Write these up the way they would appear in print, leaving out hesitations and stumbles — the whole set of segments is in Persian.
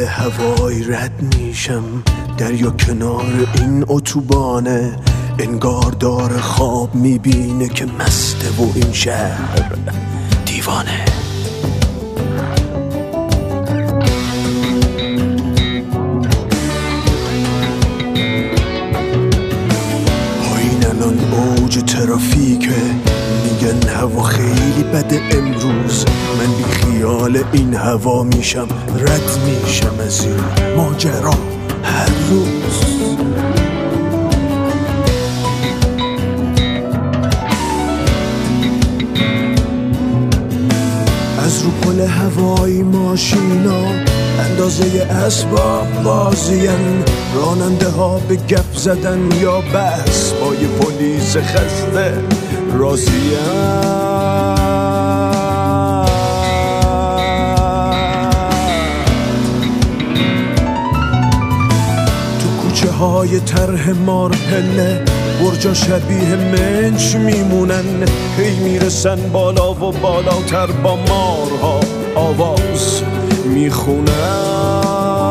هوایی رد میشم، دریا کنار این اتوبانه، انگار داره خواب میبینه که مسته و این شهر دیوانه. پایین الان اوج ترافیکه، میگن هوا خیلی بده امروز، من بی خیال این هوا میشم، رد میشم از این ماجرا هر روز. از رو پل هوایی ماشینا اندازه اسباب بازین، راننده ها به گپ زدن یا بس با یه پلیس خسته راضیم. تو کوچه های طرح مارپله برجا شبیه منچ میمونن، هی میرسن بالا و بالاتر، با مارها آواز میخونن.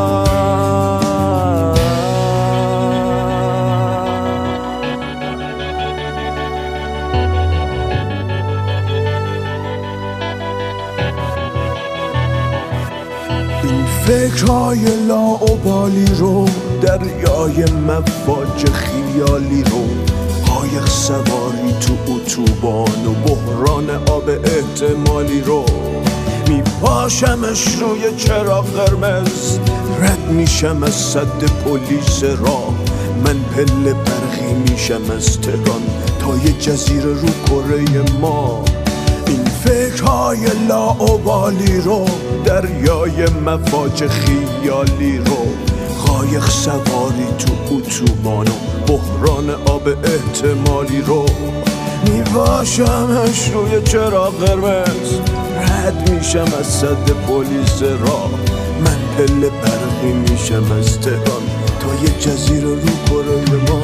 این فکرهای لاابالی رو، دریای مواج خیالی رو، قایق سواری تو اتوبان و بحران آب احتمالی رو، میپاشمش روی چراغ قرمز، رد میشم از سد پلیس راه، من پله برقی میشم از تهران تا یه جزیره رو کره ما. این فکرهای لاابالی رو، دریای مواج خیالی رو، قایق سواری تو اتوبان و بحران آب احتمالی رو، میباشمش روی چراغ قرمز، رد میشم از سد پلیس راه، من پله برقی میشم از تهران تا یه جزیره رو کره ما.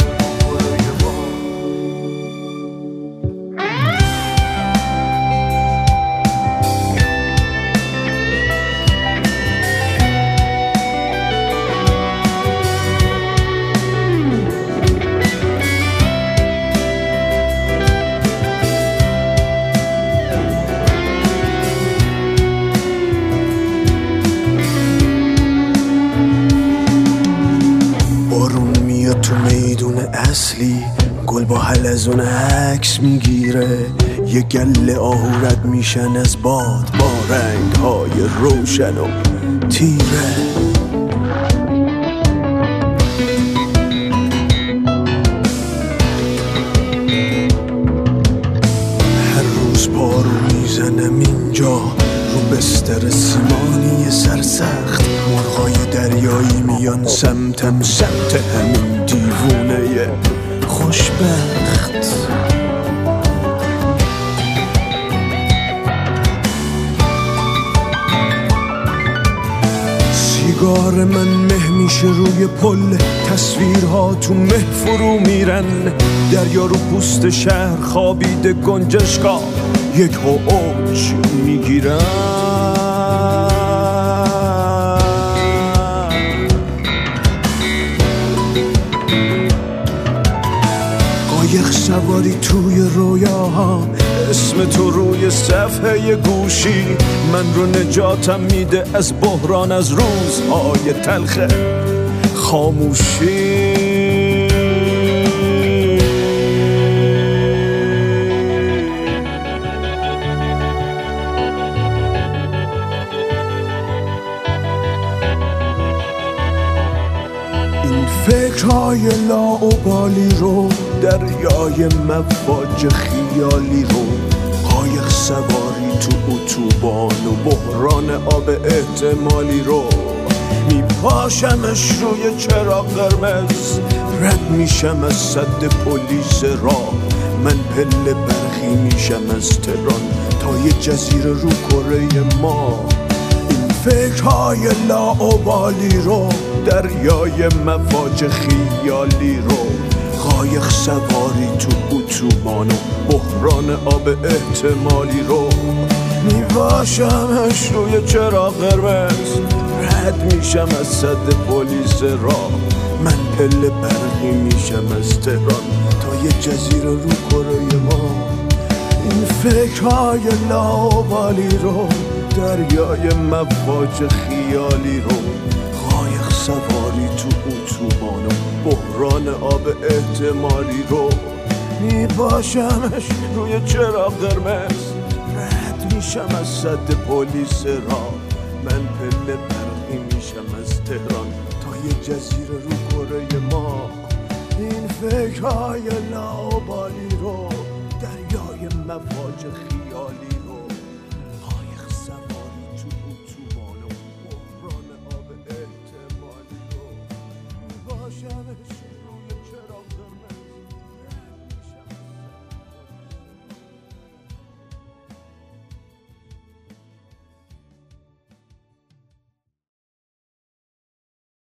تو میدون اصلی گل با حلزون عکس میگیره، یه گله آهو رد میشن از باد با رنگ‌های روشن و تیره. هر روز پارو میزنم اینجا رو بستر سیمانی سرسخت، مرغای دریایی میان سمتم، سمت همین دیوونه خوشبخت. سیگار من مه میشه روی پل، تصویرها تو مه فرو میرن، دریا رو پوست شهر خوابیده، گنجشکا یک اوج میگیرن. قایق سواری توی رویاها، اسم تو روی صفحه گوشی، من رو نجاتم میده از بحران، از روزهای تلخ خاموشی. این فکرهای لاابالی رو، دریای مواج خیالی رو، قایق سواری تو اتوبان و بحران آب احتمالی رو، میپاشمش روی چراغ قرمز، رد میشم از سد پلیس راه، من پله برقی میشم از تهران تا یه جزیره رو کره ما. این فکرهای لاابالی رو، دریای مواج خیالی رو، قایق سواری تو اتوبان و بحران آب احتمالی رو، میباشمش روی چراغ قرمز، رد میشم از صد پلیس راه. من پله برقی میشم از تهران تا یه جزیره رو کره ما. این فکرهای لاوالی رو، دریای مواج خیالی رو، قایق سواری تو اتوبان و بحران آب احتمالی رو میباشمش روی چراغ قرمز. رد میشم از صد پلیس راه. من پله برقی میشم از تهران تا یه جزیره رو کره ما. این فکرهای لاابالی رو، دریای مواج خیالی